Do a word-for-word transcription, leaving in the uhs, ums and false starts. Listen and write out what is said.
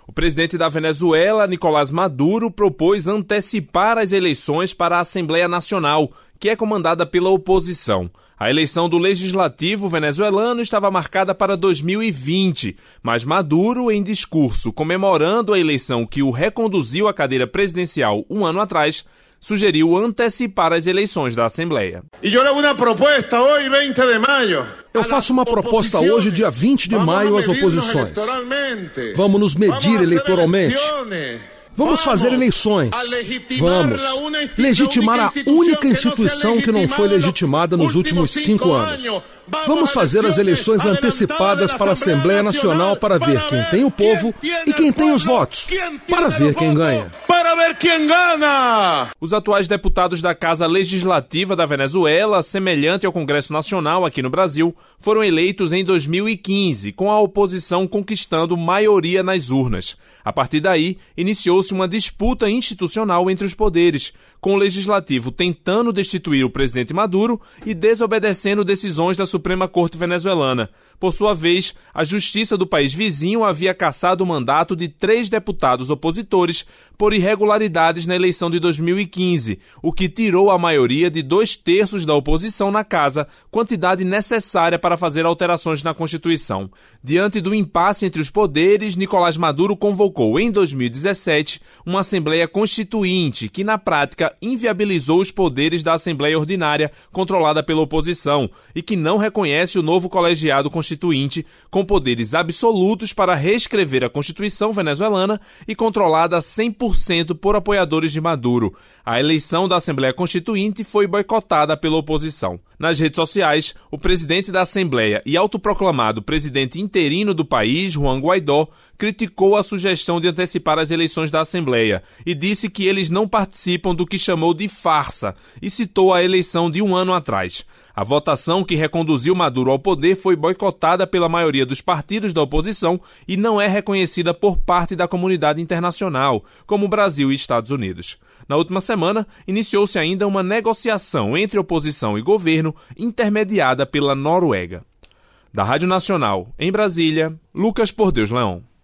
O presidente da Venezuela, Nicolás Maduro, propôs antecipar as eleições para a Assembleia Nacional, que é comandada pela oposição. A eleição do legislativo venezuelano estava marcada para dois mil e vinte, mas Maduro, em discurso comemorando a eleição que o reconduziu à cadeira presidencial um ano atrás, sugeriu antecipar as eleições da Assembleia. Eu faço uma proposta hoje, dia vinte de maio, às oposições. Vamos nos medir eleitoralmente. Vamos fazer eleições. Vamos legitimar a única instituição que não foi legitimada nos últimos cinco anos. Vamos fazer as eleições antecipadas para a Assembleia Nacional para ver quem tem o povo e quem tem os votos, para ver quem ganha. Os atuais deputados da Casa Legislativa da Venezuela, semelhante ao Congresso Nacional aqui no Brasil, foram eleitos em dois mil e quinze, com a oposição conquistando maioria nas urnas. A partir daí, iniciou-se uma disputa institucional entre os poderes, com o Legislativo tentando destituir o presidente Maduro e desobedecendo decisões da Suprema Corte venezuelana. Por sua vez, a Justiça do país vizinho havia cassado o mandato de três deputados opositores por irregularidades na eleição de dois mil e quinze, o que tirou a maioria de dois terços da oposição na casa, quantidade necessária para fazer alterações na Constituição. Diante do impasse entre os poderes, Nicolás Maduro convocou em dois mil e dezessete uma Assembleia Constituinte que, na prática, inviabilizou os poderes da Assembleia Ordinária, controlada pela oposição, e que não reconhece o novo colegiado constituinte, com poderes absolutos para reescrever a Constituição venezuelana e controlada cem por cento por apoiadores de Maduro. A eleição da Assembleia Constituinte foi boicotada pela oposição. Nas redes sociais, o presidente da Assembleia e autoproclamado presidente interino do país, Juan Guaidó, criticou a sugestão de antecipar as eleições da Assembleia e disse que eles não participam do que chamou de farsa e citou a eleição de um ano atrás. A votação que reconduziu Maduro ao poder foi boicotada pela maioria dos partidos da oposição e não é reconhecida por parte da comunidade internacional, como Brasil e Estados Unidos. Na última semana, iniciou-se ainda uma negociação entre oposição e governo, intermediada pela Noruega. Da Rádio Nacional, em Brasília, Lucas Por Deus Leão.